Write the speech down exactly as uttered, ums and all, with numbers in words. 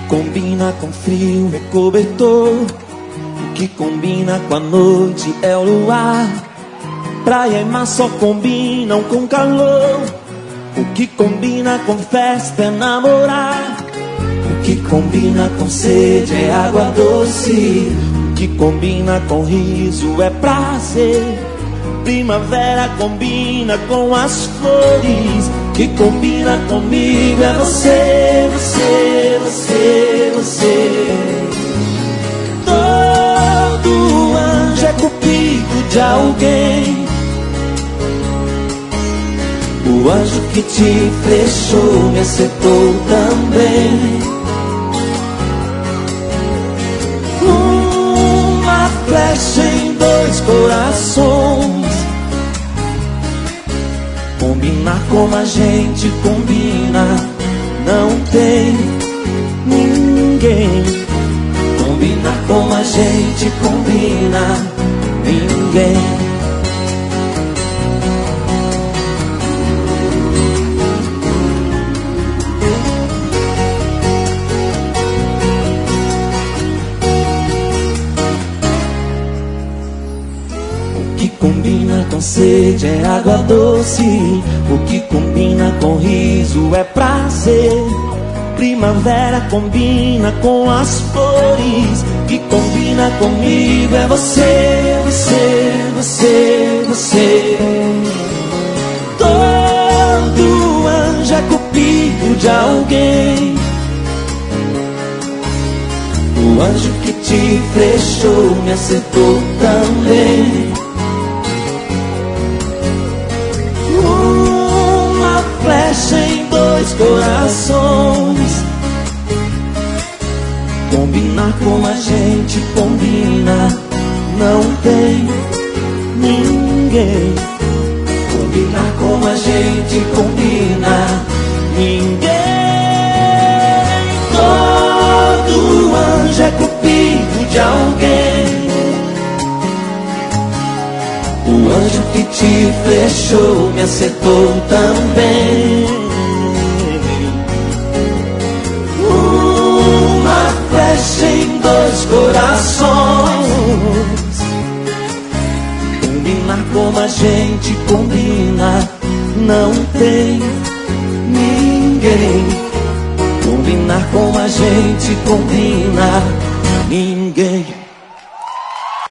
combina com frio é cobertor. O que combina com a noite é o luar. Praia e mar só combinam com calor. O que combina com festa é namorar. O que combina com sede é água doce. O que combina com riso é prazer. Primavera combina com as flores. O que combina comigo é você, você, você, você. Todo anjo é cupido de alguém. O anjo que te flechou me acertou também. Uma flecha em dois corações. Combinar como a gente combina, não tem ninguém. Combinar como a gente combina, ninguém. O que combina com sede é água doce. O que combina com riso é prazer. Primavera combina com as flores. O que combina comigo é você, você, você, você. Todo anjo é cupido de alguém. O anjo que te flechou me acertou também. Uma flecha em dois corações. Combinar como a gente combina, não tem ninguém. Combinar como a gente combina, ninguém. Todo anjo é cupido de alguém. O anjo que te flechou me acertou também. Uma flecha em dois corações. Combinar como a gente combina, não tem ninguém. Combinar como a gente combina, ninguém.